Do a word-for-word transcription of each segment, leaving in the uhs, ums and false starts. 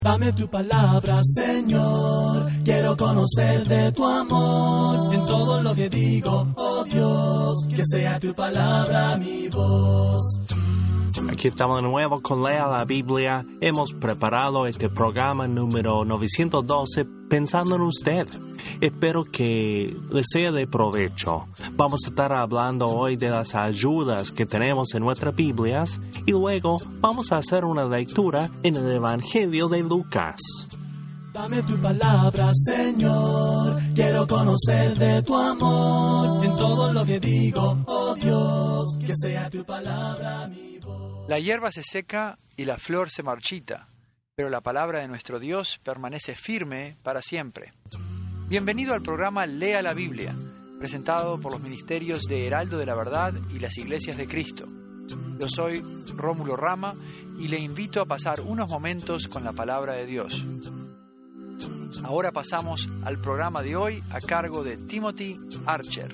Dame tu palabra, Señor, quiero conocer de tu amor, en todo lo que digo, oh Dios, que sea tu palabra mi voz. Aquí estamos de nuevo con Lea la Biblia. Hemos preparado este programa número novecientos doce pensando en usted. Espero que les sea de provecho. Vamos a estar hablando hoy de las ayudas que tenemos en nuestras Biblias y luego vamos a hacer una lectura en el Evangelio de Lucas. Dame tu palabra, Señor, quiero conocer de tu amor, en todo lo que digo, oh Dios, que sea tu palabra mi voz. La hierba se seca y la flor se marchita, pero la palabra de nuestro Dios permanece firme para siempre. Bienvenido al programa Lea la Biblia, presentado por los ministerios de Heraldo de la Verdad y las Iglesias de Cristo. Yo soy Rómulo Rama y le invito a pasar unos momentos con la palabra de Dios. Ahora pasamos al programa de hoy a cargo de Timothy Archer.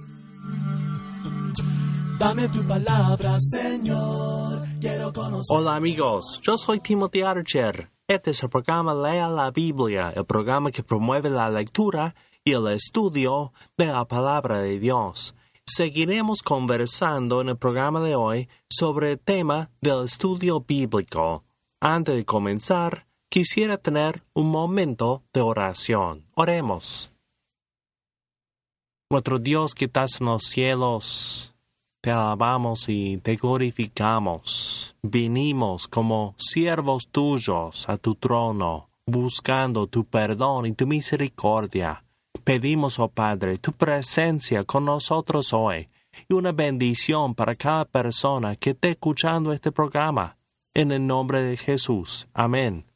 Dame tu palabra, Señor, quiero conocer. Hola amigos, yo soy Timothy Archer. Este es el programa Lea la Biblia, el programa que promueve la lectura y el estudio de la palabra de Dios. Seguiremos conversando en el programa de hoy sobre el tema del estudio bíblico. Antes de comenzar, quisiera tener un momento de oración. Oremos. Nuestro Dios que estás en los cielos, te alabamos y te glorificamos. Venimos como siervos tuyos a tu trono, buscando tu perdón y tu misericordia. Pedimos, oh Padre, tu presencia con nosotros hoy y una bendición para cada persona que esté escuchando este programa. En el nombre de Jesús. Amén.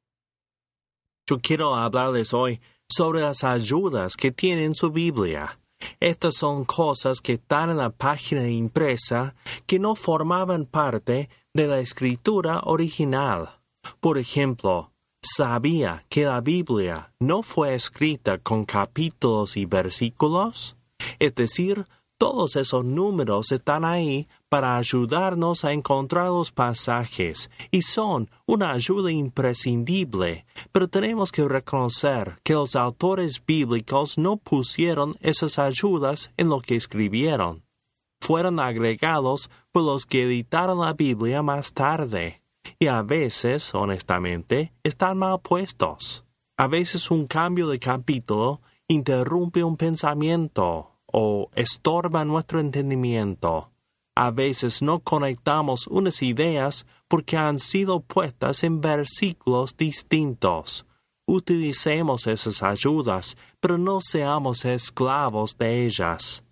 Yo quiero hablarles hoy sobre las ayudas que tiene en su Biblia. Estas son cosas que están en la página impresa que no formaban parte de la escritura original. Por ejemplo, ¿sabía que la Biblia no fue escrita con capítulos y versículos? Es decir, todos esos números están ahí para ayudarnos a encontrar los pasajes y son una ayuda imprescindible, pero tenemos que reconocer que los autores bíblicos no pusieron esas ayudas en lo que escribieron. Fueron agregados por los que editaron la Biblia más tarde, y a veces, honestamente, están mal puestos. A veces un cambio de capítulo interrumpe un pensamiento o estorba nuestro entendimiento. A veces no conectamos unas ideas porque han sido puestas en versículos distintos. Utilicemos esas ayudas, pero no seamos esclavos de ellas.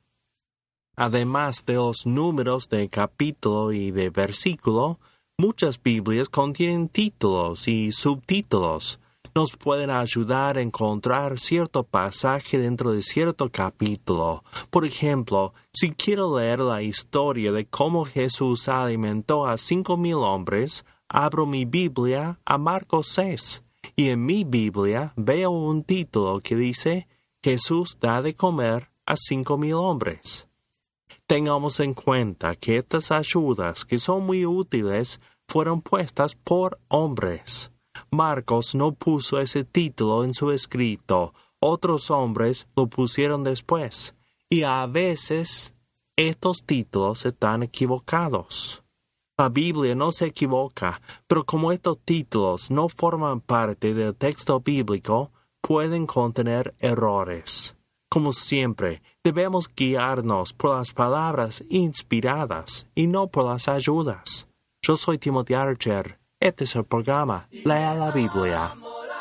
Además de los números de capítulo y de versículo, muchas Biblias contienen títulos y subtítulos. Nos pueden ayudar a encontrar cierto pasaje dentro de cierto capítulo. Por ejemplo, si quiero leer la historia de cómo Jesús alimentó a cinco mil hombres, abro mi Biblia a Marcos seis, y en mi Biblia veo un título que dice Jesús da de comer a cinco mil hombres. Tengamos en cuenta que estas ayudas, que son muy útiles, fueron puestas por hombres. Marcos no puso ese título en su escrito, otros hombres lo pusieron después, y a veces estos títulos están equivocados. La Biblia no se equivoca, pero como estos títulos no forman parte del texto bíblico, pueden contener errores. Como siempre, debemos guiarnos por las palabras inspiradas y no por las ayudas. Yo soy Timothy Archer. Este es el programa Lea la Biblia.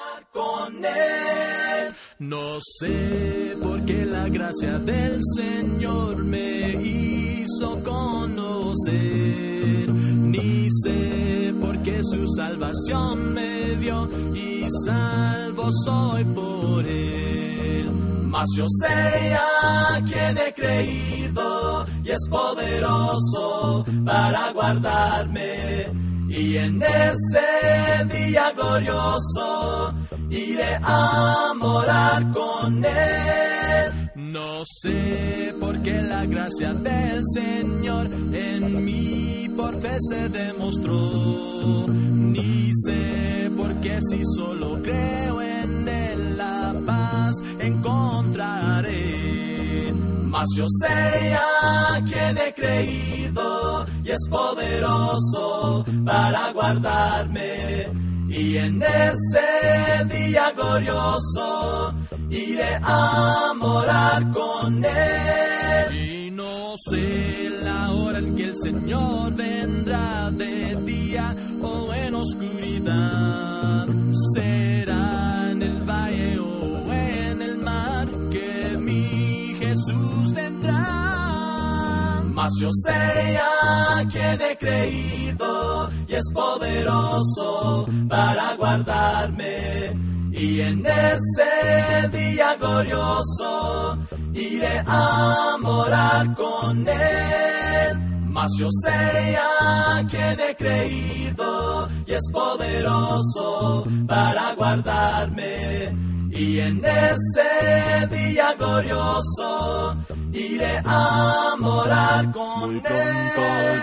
No sé por qué la gracia del Señor me hizo conocer, ni sé por qué su salvación me dio y salvo soy por él. Mas yo sé a quien he creído y es poderoso para guardarme. Y en ese día glorioso iré a morar con él. No no sé por qué la gracia del Señor en mí por fe se demostró, ni sé por qué si solo creo en Él la paz encontraré. Mas yo sé a quien he creído y es poderoso para guardarme, y en ese día glorioso iré a morar con Él. Y no sé la hora en que el Señor vendrá, de día o en oscuridad. Será en el valle o en el mar que mi Jesús vendrá. Mas yo sé a quien he creído y es poderoso para guardarme, y en ese día glorioso iré a morar con Él. Mas yo sé a quien he creído y es poderoso para guardarme, y en ese día glorioso iré a morar con Muy pronto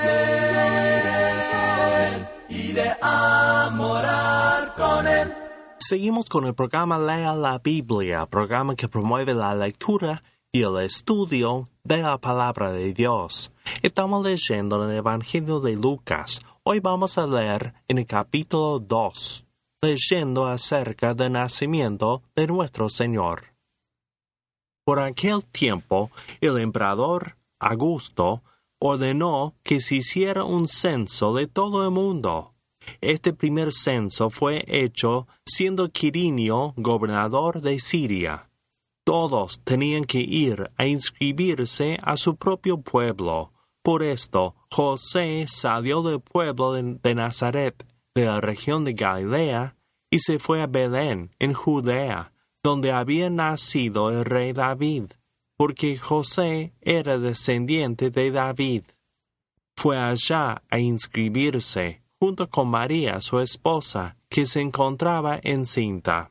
Él. Iré a morar con Él. Seguimos con el programa Lea la Biblia, programa que promueve la lectura y el estudio de la palabra de Dios. Estamos leyendo en el Evangelio de Lucas. Hoy vamos a leer en el capítulo dos, leyendo acerca del nacimiento de nuestro Señor. Por aquel tiempo, el emperador Augusto ordenó que se hiciera un censo de todo el mundo. Este primer censo fue hecho siendo Quirinio gobernador de Siria. Todos tenían que ir a inscribirse a su propio pueblo. Por esto, José salió del pueblo de, de Nazaret, de la región de Galilea, y se fue a Belén, en Judea, donde había nacido el rey David, porque José era descendiente de David. Fue allá a inscribirse, junto con María, su esposa, que se encontraba encinta.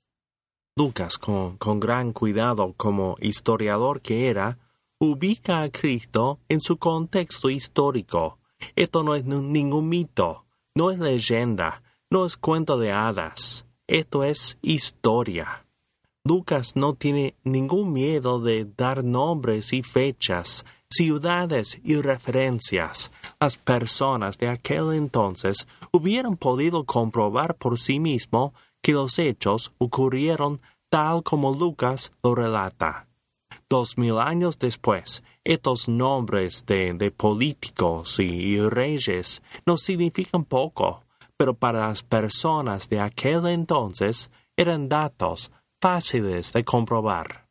Lucas, con, con gran cuidado como historiador que era, ubica a Cristo en su contexto histórico. Esto no es ningún mito, no es leyenda, no es cuento de hadas. Esto es historia. Lucas no tiene ningún miedo de dar nombres y fechas, ciudades y referencias. Las personas de aquel entonces hubieran podido comprobar por sí mismo que los hechos ocurrieron tal como Lucas lo relata. Dos mil años después, estos nombres de, de políticos y, y reyes no significan poco, pero para las personas de aquel entonces eran datos fáciles de comprobar.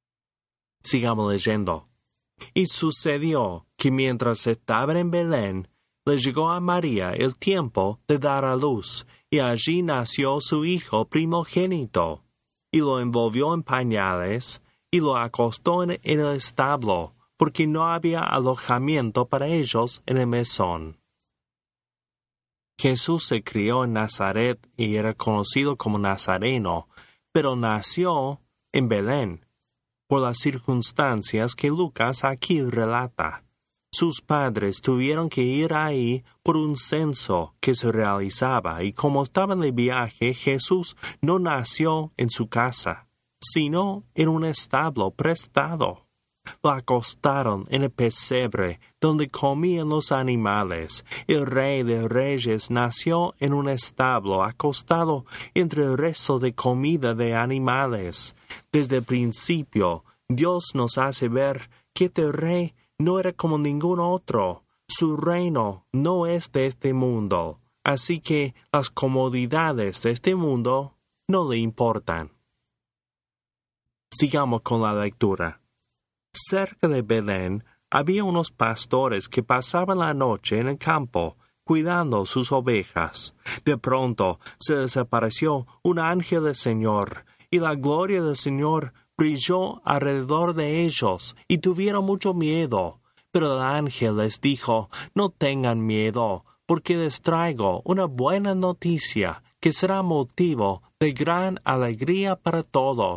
Sigamos leyendo. Y sucedió que mientras estaban en Belén, le llegó a María el tiempo de dar a luz, y allí nació su hijo primogénito, y lo envolvió en pañales, y lo acostó en, en el establo, porque no había alojamiento para ellos en el mesón. Jesús se crió en Nazaret y era conocido como Nazareno, pero nació en Belén, por las circunstancias que Lucas aquí relata. Sus padres tuvieron que ir ahí por un censo que se realizaba, y como estaban de viaje, Jesús no nació en su casa, sino en un establo prestado. Lo acostaron en el pesebre donde comían los animales. El rey de reyes nació en un establo acostado entre el resto de comida de animales. Desde el principio, Dios nos hace ver que este rey no era como ningún otro. Su reino no es de este mundo, así que las comodidades de este mundo no le importan. Sigamos con la lectura. Cerca de Belén había unos pastores que pasaban la noche en el campo, cuidando sus ovejas. De pronto se les apareció un ángel del Señor, y la gloria del Señor brilló alrededor de ellos, y tuvieron mucho miedo. Pero el ángel les dijo: no tengan miedo, porque les traigo una buena noticia, que será motivo de gran alegría para todos.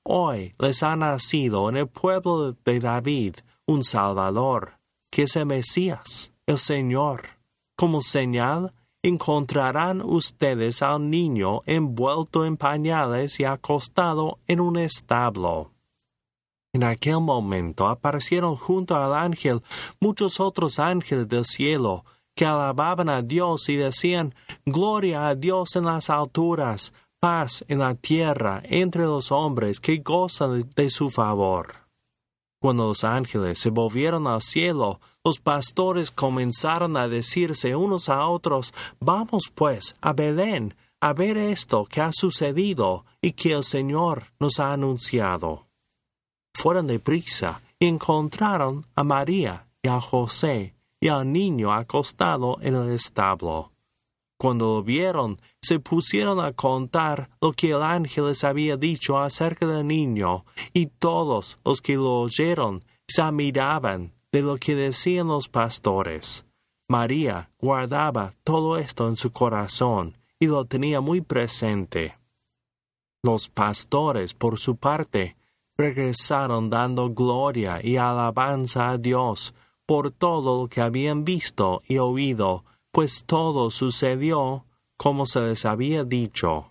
Hoy les ha nacido en el pueblo de David un Salvador, que es el Mesías, el Señor. Como señal, encontrarán ustedes al niño envuelto en pañales y acostado en un establo. En aquel momento aparecieron junto al ángel muchos otros ángeles del cielo, que alababan a Dios y decían: Gloria a Dios en las alturas, paz en la tierra entre los hombres que gozan de su favor. Cuando los ángeles se volvieron al cielo, los pastores comenzaron a decirse unos a otros: Vamos pues a Belén a ver esto que ha sucedido y que el Señor nos ha anunciado. Fueron deprisa y encontraron a María y a José y al niño acostado en el establo. Cuando lo vieron, se pusieron a contar lo que el ángel les había dicho acerca del niño, y todos los que lo oyeron se admiraban de lo que decían los pastores. María guardaba todo esto en su corazón y lo tenía muy presente. Los pastores, por su parte, regresaron dando gloria y alabanza a Dios por todo lo que habían visto y oído, pues todo sucedió como se les había dicho.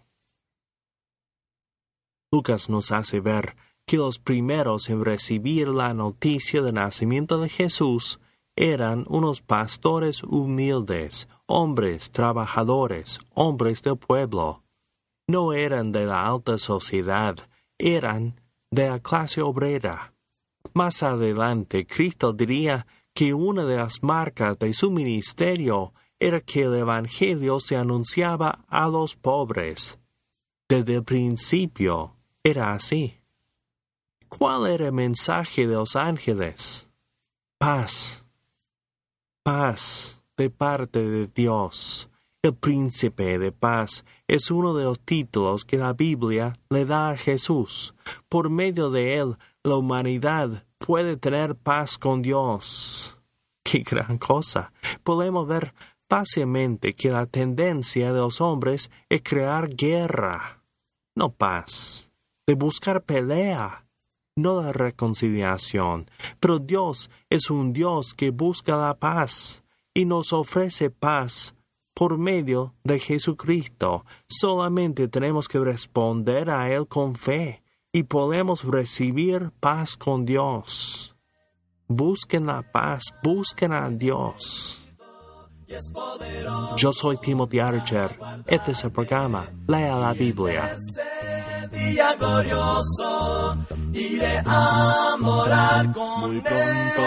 Lucas nos hace ver que los primeros en recibir la noticia del nacimiento de Jesús eran unos pastores humildes, hombres trabajadores, hombres del pueblo. No eran de la alta sociedad, eran de la clase obrera. Más adelante, Cristo diría que una de las marcas de su ministerio era que el Evangelio se anunciaba a los pobres. Desde el principio era así. ¿Cuál era el mensaje de los ángeles? Paz. Paz de parte de Dios. El príncipe de paz es uno de los títulos que la Biblia le da a Jesús. Por medio de él, la humanidad puede tener paz con Dios. ¡Qué gran cosa! Podemos ver fácilmente que la tendencia de los hombres es crear guerra, no paz, de buscar pelea, no la reconciliación. Pero Dios es un Dios que busca la paz y nos ofrece paz por medio de Jesucristo. Solamente tenemos que responder a Él con fe y podemos recibir paz con Dios. Busquen la paz, busquen a Dios. Yo soy Timothy Archer. Este es el programa Lea la Biblia. Ese día glorioso iré a morar con Muy pronto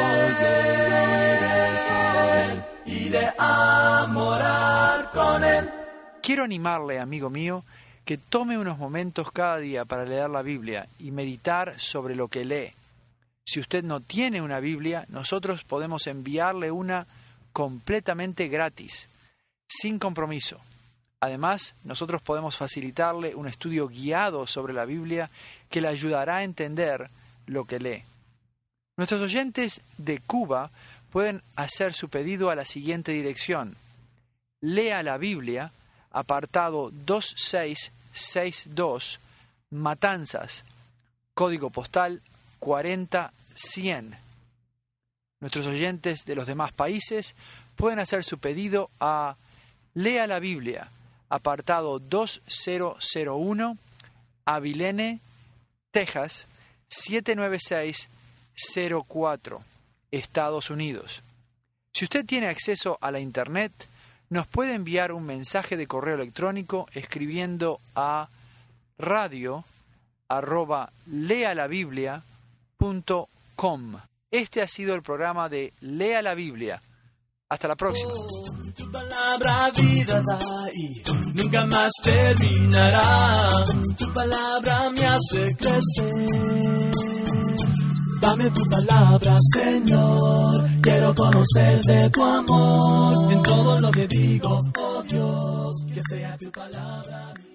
él. Iré a morar con él. Quiero animarle, amigo mío, que tome unos momentos cada día para leer la Biblia y meditar sobre lo que lee. Si usted no tiene una Biblia, nosotros podemos enviarle una completamente gratis, sin compromiso. Además, nosotros podemos facilitarle un estudio guiado sobre la Biblia que le ayudará a entender lo que lee. Nuestros oyentes de Cuba pueden hacer su pedido a la siguiente dirección: Lea la Biblia, apartado dos seis seis dos, Matanzas, código postal cuarenta cien. Nuestros oyentes de los demás países pueden hacer su pedido a Lea la Biblia, apartado dos cero cero uno, Abilene, Texas, siete nueve seis cero cuatro, Estados Unidos. Si usted tiene acceso a la Internet, nos puede enviar un mensaje de correo electrónico escribiendo a radio arroba lealabiblia punto com. Este ha sido el programa de Lea la Biblia. Hasta la próxima. Tu palabra vida da y nunca más terminará. Tu palabra me hace crecer. Dame tu palabra, Señor. Quiero conocer de tu amor. En todo lo que digo, oh Dios, que sea tu palabra.